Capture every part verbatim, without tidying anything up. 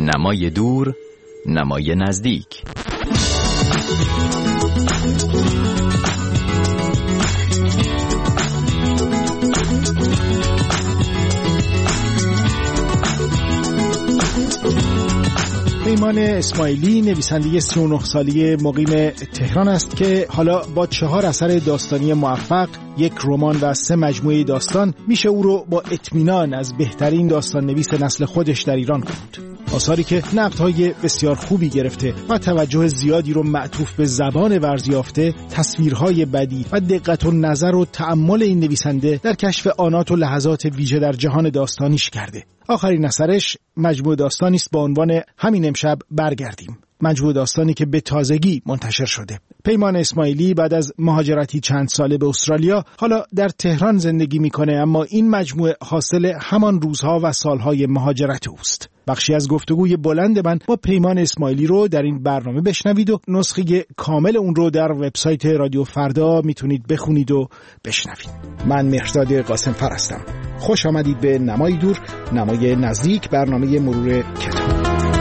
نمای دور، نمای نزدیک. پیمان اسماعیلی نویسنده سی و نه ساله مقیم تهران است که حالا با چهار اثر داستانی موفق، یک رمان و سه مجموعه داستان میشه او رو با اطمینان از بهترین داستان نویس نسل خودش در ایران خوند. آثاری که نقدهای بسیار خوبی گرفته و توجه زیادی رو معطوف به زبان ورزیافته، تصویرهای بدیع و دقت و نظر و تأمل این نویسنده در کشف آنات و لحظات ویژه در جهان داستانیش کرده. آخرین اثرش مجموعه داستانی است با عنوان همین امشب برگردیم. مجموعه داستانی که به تازگی منتشر شده. پیمان اسماعیلی بعد از مهاجرتی چند ساله به استرالیا حالا در تهران زندگی میکنه، اما این مجموعه حاصل همان روزها و سالهای مهاجرت اوست. بخشی از گفتگوی بلند من با پیمان اسماعیلی رو در این برنامه بشنوید و نسخه کامل اون رو در وبسایت رادیو فردا میتونید بخونید و بشنوید. من مهرداد قاسمفر هستم. خوش آمدید به نمای دور، نمای نزدیک، برنامه مرور کتاب.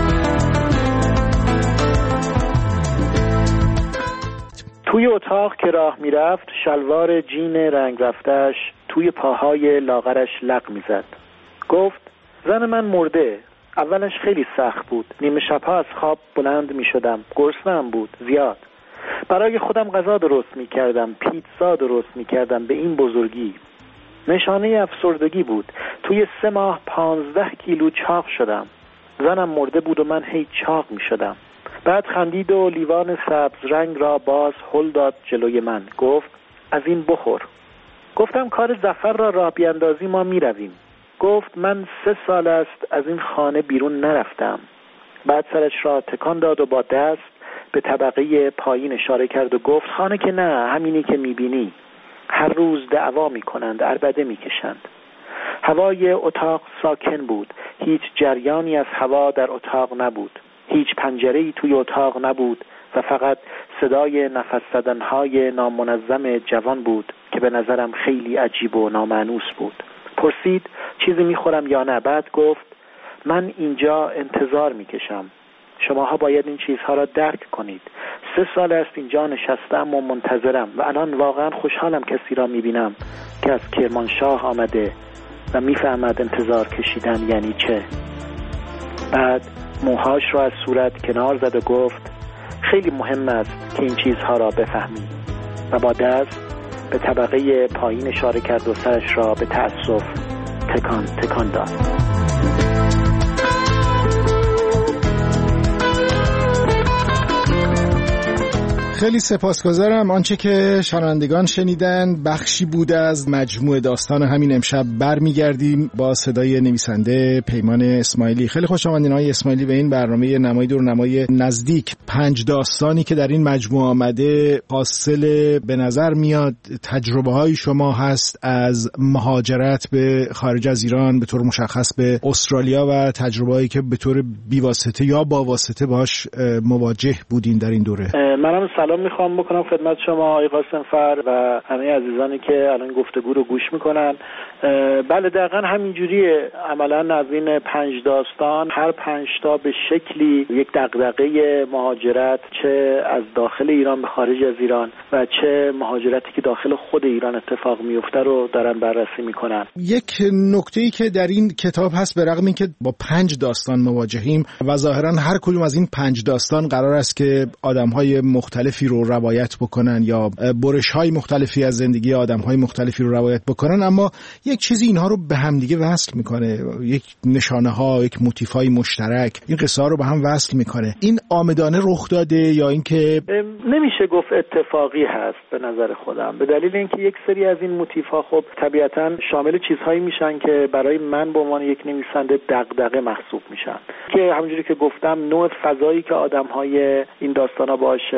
توی اتاق که راه میرفت شلوار جین رنگ رفتش توی پاهای لاغرش لق میزد. گفت زن من مرده. اولش خیلی سخت بود. نیمه شبها از خواب بلند میشدم. گرسنه‌ام بود زیاد. برای خودم غذا درست میکردم. پیتزا درست میکردم به این بزرگی. نشانه افسردگی بود. توی سه ماه پانزده کیلو چاق شدم. زنم مرده بود و من هی چاق میشدم. بعد خندید و لیوان سبز رنگ را باز هل داد جلوی من. گفت از این بخور. گفتم کار ظفر را راه بیاندازی ما می رویم. گفت من سه سال است از این خانه بیرون نرفتم. بعد سرش را تکان داد و با دست به طبقه پایین اشاره کرد و گفت خانه که نه، همینی که می بینی. هر روز دعوا می کنند، عربده می کشند. هوای اتاق ساکن بود. هیچ جریانی از هوا در اتاق نبود. هیچ پنجره‌ای توی اتاق نبود و فقط صدای نفس زدن‌های نامنظم جوان بود که به نظرم خیلی عجیب و نامانوس بود. پرسید چیزی میخورم یا نه؟ بعد گفت من اینجا انتظار میکشم. شماها باید این چیزها را درک کنید. سه سال است اینجا نشستم و منتظرم و الان واقعا خوشحالم کسی را میبینم که از کرمانشاه آمده و میفهمد انتظار کشیدن یعنی چه. بعد موهاش را از صورت کنار زد و گفت خیلی مهم است که این چیزها را بفهمی و با دست به طبقه پایین اشاره کرد و سرش را به تأسف تکان تکان داد. خیلی سپاسگزارم. آنچه که شنوندگان شنیدن بخشی بود از مجموعه داستان همین امشب. برمیگردیم با صدای نویسنده پیمان اسماعیلی. خیلی خوش آمدین آقای اسماعیلی به این برنامه نمای دور، نمای نزدیک. پنج داستانی که در این مجموعه آمده حاصل به نظر میاد تجربه های شما هست از مهاجرت به خارج از ایران، به طور مشخص به استرالیا، و تجربه هایی که به طور بیواسطه یا با واسطه باش مواجه بودین در این دوره. منم سلام میخوام بکنم خدمت شما آقای قاسمفر و همه عزیزانی که الان گفتگو رو گوش میکنن. بله دقیقا همینجوریه. عملا از این پنج داستان هر پنج تا به شکلی یک دغدغه مهاجرت، چه از داخل ایران به خارج از ایران و چه مهاجرتی که داخل خود ایران اتفاق میفته رو دارن بررسی میکنن. یک نکته‌ای که در این کتاب هست، به رغم اینکه با پنج داستان مواجهیم و ظاهرا هر کدوم از این پنج داستان قرار است که آدم‌های مختلفی رو روایت بکنن یا برش‌های مختلفی از زندگی آدم‌های مختلفی رو روایت بکنن، اما یک چیزی اینها رو به هم دیگه وصل میکنه. یک نشانه‌ها، یک موتیف‌های مشترک این قصه ها رو به هم وصل میکنه. این عامدانه رخ داده یا اینکه نمیشه گفت اتفاقی هست به نظر خودم، به دلیل اینکه یک سری از این موتیف‌ها خب طبیعتاً شامل چیزهایی میشن که برای من به عنوان یک نویسنده دغدغه محسوب میشن، که همونجوری که گفتم نوع فضایی که آدم‌های این داستانا باهاش مواجه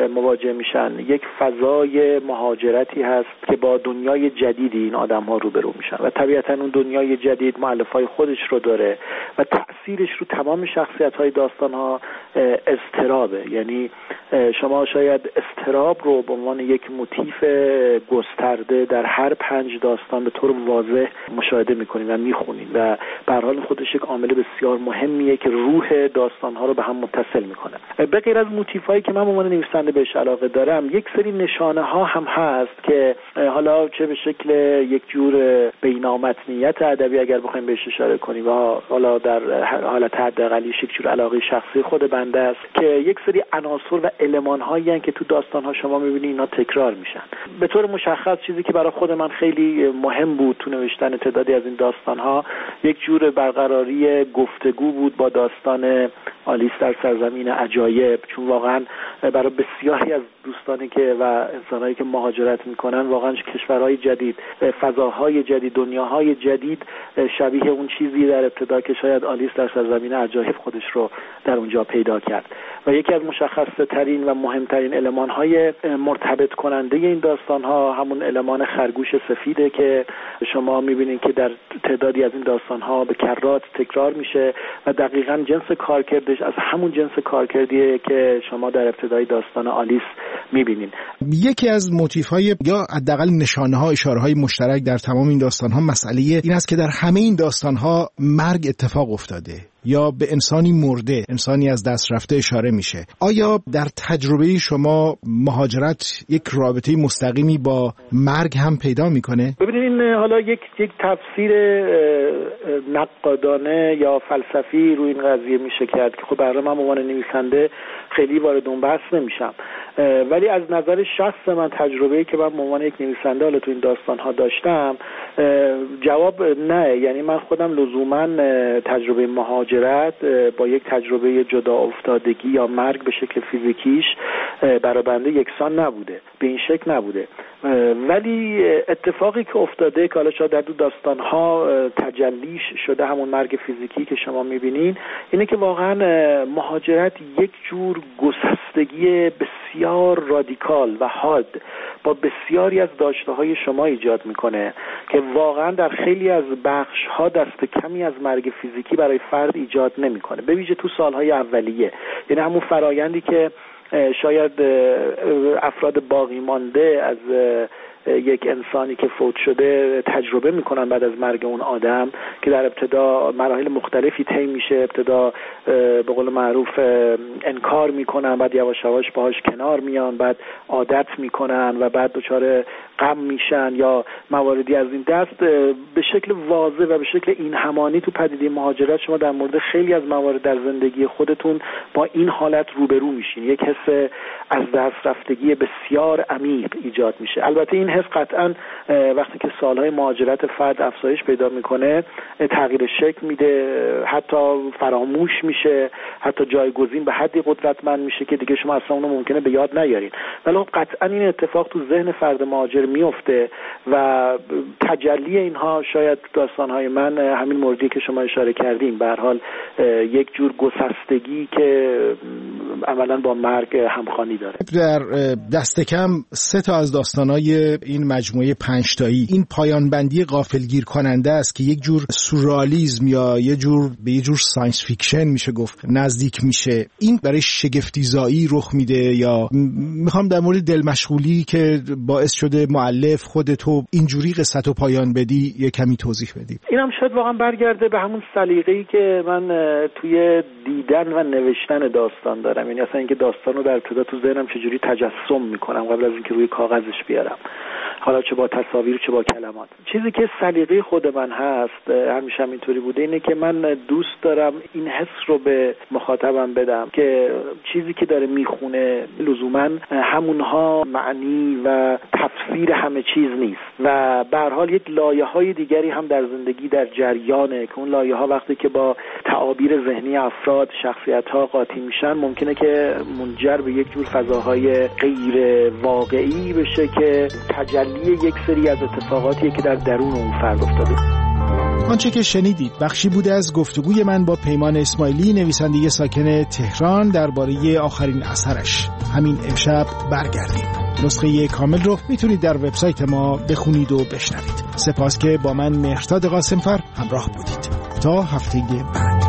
مواجه میشن یک فضای مهاجرتی هست که با دنیای جدیدی این آدم‌ها روبرو میشن و طبیعتاً اون دنیای جدید مؤلفه‌های خودش رو داره و تأثیرش رو تمام شخصیت‌های داستان‌ها اضطرابه. یعنی شما شاید اضطراب رو به عنوان یک موتیف گسترده در هر پنج داستان به طور واضح مشاهده می‌کنید و می‌خونید و به هر حال خودش یک عامل بسیار مهمیه که روح داستان‌ها رو به هم متصل می‌کنه. به غیر از موتیف‌هایی که من به عنوان نویسنده بهش علاقه دارم، یک سری نشانه‌ها هم هست که حالا چه به شکل یک جور بینامتنیت ادبی اگر بخوایم بهش اشاره کنیم و حالا در حالت حداقلی یک جور علاقه شخصی خود بنده است که یک سری عناصر و المان‌هایی هستند که تو داستان‌ها شما می‌بینید اینا تکرار میشن. به طور مشخص چیزی که برای خود من خیلی مهم بود تو نوشتن تعدادی از این داستان‌ها یک جور برقراری گفتگو بود با داستان آلیس در سرزمین عجایب، چون واقعا برای بسیاری از دوستانی که و انسانایی که مهاجرت میکنن واقعا کشورهای جدید، فضاهای جدید، دنیاهای جدید شبیه اون چیزی در ابتدا که شاید آلیس در سرزمین عجایب خودش رو در اونجا پیدا کرد. و یکی از مشخص ترین و مهمترین المان‌های مرتبط کننده این داستان‌ها همون المان خرگوش سفیده که شما می‌بینید که در تعدادی از این داستان‌ها به کرات تکرار میشه و دقیقاً جنس کارکردش از همون جنس کارکردیه که شما در ابتدای داستان آلیس می‌بینید. یکی از موتیف‌های یا حداقل نشانه‌ها، اشاره‌های مشترک در تمام این داستان‌ها مسئله این است که در همه این داستان‌ها مرگ اتفاق افتاده یا به انسانی مرده، انسانی از دست رفته اشاره میشه. آیا در تجربه شما مهاجرت یک رابطه مستقیمی با مرگ هم پیدا میکنه؟ ببینید این حالا یک یک تفسیر نقادانه یا فلسفی روی این قضیه میشه کرد که خب برای من به عنوان نویسنده خیلی وارد اون بحث نمیشم، ولی از نظر شخص من تجربه‌ای که من به عنوان یک نویسنده حالا تو این داستان‌ها داشتم جواب نه. یعنی من خودم لزوماً تجربه مهاجرت با یک تجربه جدا افتادگی یا مرگ به شکل فیزیکیش برای بنده یکسان نبوده، به این شکل نبوده. ولی اتفاقی که افتاده که حالا شاید در دو داستان‌ها تجلیش شده همون مرگ فیزیکی که شما می‌بینین، اینه که واقعاً مهاجرت یک جور گسستگی بسیار رادیکال و حاد با بسیاری از داشته‌های شما ایجاد میکنه که واقعا در خیلی از بخش‌ها دست کمی از مرگ فیزیکی برای فرد ایجاد نمیکنه، به ویژه تو سالهای اولیه. یعنی همون فرایندی که شاید افراد باقی مانده از یک انسانی که فوت شده تجربه میکنن بعد از مرگ اون آدم که در ابتدا مراحل مختلفی طی میشه، ابتدا به قول معروف انکار میکنن، بعد یواش یواش باهاش کنار میان، بعد عادت میکنن و بعد دچار غم میشن یا مواردی از این دست. به شکل واضح و به شکل این همانی تو پدیده مهاجرت شما در مورد خیلی از موارد در زندگی خودتون با این حالت روبرو میشین، یک حس از دست رفتگی بسیار عمیق ایجاد میشه. البته این حس قطعاً وقتی که سالهای مهاجرت فرد افزایش پیدا میکنه تغییر شکل میده، حتی فراموش میشه، حتی جایگزین به حدی قدرتمند میشه که دیگه شما اصلا اونو ممکنه به یاد نیارین. ولی قطعاً این اتفاق تو ذهن فرد مهاجر میفته و تجلی اینها شاید داستانهای من همین موردی که شما اشاره کردین، به هر حال یک جور گسستگی که عملاً با مرگ همخوانی داره. در دست کم سه تا از داستانهای این مجموعه پنج تایی این پایان بندی غافلگیر کننده است که یک جور سورئالیسم یا یه جور به یه جور ساینس فیکشن میشه گفت نزدیک میشه. این برای شگفت‌زایی رخ میده یا میخوام در مورد دل مشغولی که باعث شده مؤلف خودتو اینجوری قصتو پایان بدی یه کمی توضیح بدی؟ اینم شاید واقعا برگرده به همون سلیقه‌ای که من توی دیدن و نوشتن داستان دارم. یعنی اصلا اینکه داستان رو در ابتدا تو ذهنم چجوری تجسم میکنم قبل از اینکه روی کاغذش بیارم، حالا چه با تصاویر چه با کلمات. چیزی که سلیقه خود من هست همیشه هم اینطوری بوده اینه که من دوست دارم این حس رو به مخاطبم بدم که چیزی که داره میخونه لزوما همونها معنی و تفسیر همه چیز نیست و به هر حال یک لایه‌های دیگری هم در زندگی در جریانه که اون لایه‌ها وقتی که با تعابیر ذهنی افراد شخصیت‌ها قاطی میشن ممکنه که منجر به یک جور فضاهای غیر واقعی بشه که تجلی یک سری از اتفاقاتیه که در درون اون فرد افتاده. آنچه که شنیدید بخشی بوده از گفتگوی من با پیمان اسماعیلی، نویسنده ساکن تهران، درباره آخرین اثرش. همین امشب برگردیم. نسخه کامل رو میتونید در وبسایت ما بخونید و بشنوید. سپاس که با من مهرداد قاسمفر همراه بودید. تا هفته بعد.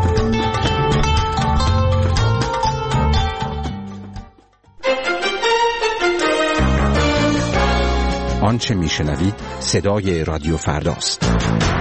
آنچه میشنوید صدای رادیو فرداست.